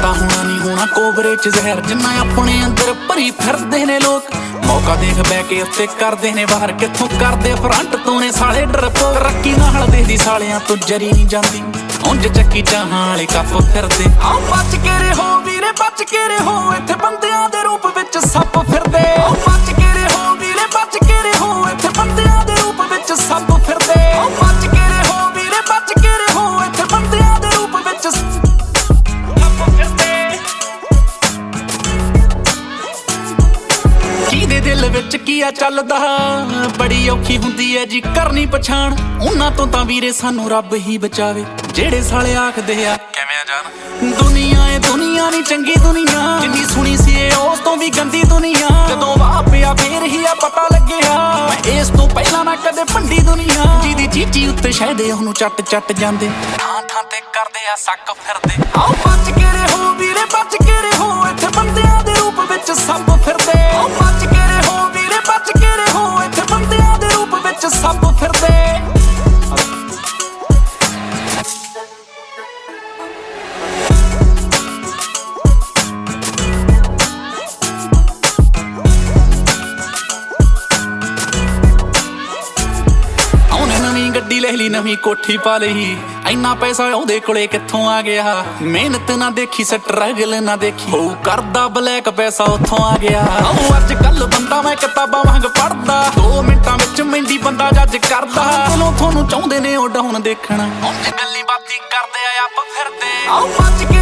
ਪਤਾ ਹੋਣਾ ਨਹੀਂ ਹੋਣਾ ਕੋਬਰੇ ਚ ਜ਼ਹਿਰ ਜਿੰਨਾ ਆਪਣੇ ਅੰਦਰ ਭਰੀ ਫਿਰਦੇ ਨੇ ਲੋਕ। ਮੌਕਾ ਦੇਖ ਬਹਿ ਕੇ ਉੱਤੇ ਕਰਦੇ ਨੇ ਬਾਹਰ ਕਿੱਥੋਂ ਕਰਦੇ ਫਰੰਟ ਤੋਂ ਨੇ ਸਾਲੇ ਡਰਪੋ। ਤਰੱਕੀ ਨਾਲ ਦੇਖਦੀ ਸਾਲਿਆਂ ਤੋਂ ਜਰੀ ਨਹੀਂ ਜਾਂਦੀ ਉਂਝ ਚੱਕੀ ਚਾਹਾਂ ਵਾਲੇ ਕੱਪ ਫਿਰਦੇ। ਆਓ ਬਚ ਕੇ ਰਹੋ ਵੀਰੇ ਬਚ ਕੇ ਰਹੋ ਇੱਥੇ ਬੰਦਿਆਂ ਦੇ ਰੂਪ ਵਿੱਚ ਸੱਪ ਫਿਰਦੇ। ਆਓ ਬਚ ਕੇ ਰਹੋ ਵੀਰੇ ਬਚ ਕੇ ਰਹੋ ਇੱਥੇ ਬੰਦਿਆਂ ਦੇ ਰੂਪ ਵਿੱਚ ਸੱਪ ਫਿਰਦੇ। ਆਓ ਬਚ ਕੇ ਰਹੋ ਵੀਰੇ ਬਚ ਕੇ ਰਹੋ ਇੱਥੇ ਬੰਦਿਆਂ ਦੇ ਰੂਪ ਵਿੱਚ ਸੱਪ ਫਿਰਦੇ। ਕਿਹਦੇ ਦਿਲ ਵਿੱਚ ਕੀ ਆ ਚੱਲਦਾ ਬੜੀ ਔਖੀ ਹੁੰਦੀ ਐ ਜੀ ਕਰਨੀ ਪਛਾਣ। ਉਹਨਾਂ ਤੋਂ ਤਾਂ ਵੀਰੇ ਸਾਨੂੰ ਰੱਬ ਹੀ ਬਚਾਵੇ ਜਿਹੜੇ ਸਾਲੇ ਆਖਦੇ ਆ ਕਿਵੇਂ ਜਾਨ। ਦੁਨੀਆ ਏ ਦੁਨੀਆ ਨੀ ਚੰਗੀ ਦੁਨੀਆ ਜਿੰਨੀ ਸੁਣੀ ਸੀ ਏ ਉਸ ਤੋਂ ਵੀ ਗੰਦੀ ਦੁਨੀਆ। ਜਦੋਂ ਵਾਹ ਪਿਆ ਫੇਰ ਹੀ ਆ ਪਤਾ ਲੱਗਿਆ ਮੈਂ ਇਸ ਤੋਂ ਪਹਿਲਾਂ ਨਾ ਕਦੇ ਭੰਡੀ ਦੁਨੀਆ। ਜਿਹਦੀ ਚੀਚੀ ਉੱਤੇ ਸ਼ਾਇਦੇ ਉਹਨੂੰ ਚੱਟ ਚੱਟ ਜਾਂਦੇ ਥਾਂ ਥਾਂ ਤੇ ਕਰਦੇ ਆ ਸੱਕ ਫਿਰਦੇ। ਆਓ ਬਚ ਕੇ ਰਹੋ ਵੀਰੇ ਬਚ ਕੇ ਰਹੋ ਇੱਥੇ ਬੰਦਿਆਂ ਦੇ ਰੂਪ ਵਿੱਚ ਸੱਪ ਫਿਰਦੇ। ਆਓ ਬਚ ਕੇ ਰਹੋ ਵੀਰੇ ਬਚ ਕੇ ਰਹੋ ਇੱਥੇ ਬੰਦਿਆਂ ਦੇ ਰੂਪ ਵਿੱਚ ਸੱਪ ਫਿਰਦੇ। ਗੱਡੀ ਲੈ ਲਈ ਨਵੀਂ ਕੋਠੀ ਪਾ ਲਈ ਇੰਨਾ ਪੈਸਾ ਉਹਦੇ ਕੋਲੇ ਕਿੱਥੋਂ ਆ ਗਿਆ। ਮਿਹਨਤ ਨਾ ਦੇਖੀ ਸਟਰਗਲ ਨਾ ਦੇਖੀ ਉਹ ਕਰਦਾ ਬਲੈਕ ਪੈਸਾ ਉੱਥੋਂ ਆ ਗਿਆ। ਉਹ ਅੱਜ ਕੱਲ ਬੰਦਾ ਮੈਂ ਕਿਤਾਬਾਂ ਵਾਂਗ ਪੜ੍ਹਦਾ 2 ਮਿੰਟਾਂ ਵਿੱਚ ਮਹਿੰਦੀ ਬੰਦਾ ਜੱਜ ਕਰਦਾ। ਚਲੋ ਤੁਹਾਨੂੰ ਚਾਹੁੰਦੇ ਨੇ ਉਹ ਡਾਊਨ ਦੇਖਣਾ ਉਂਝ ਗੱਲੀ ਬਾਤੀ ਕਰਦੇ ਆ ਆਪ ਫਿਰਦੇ। ਆਓ ਬਚ ਕੇ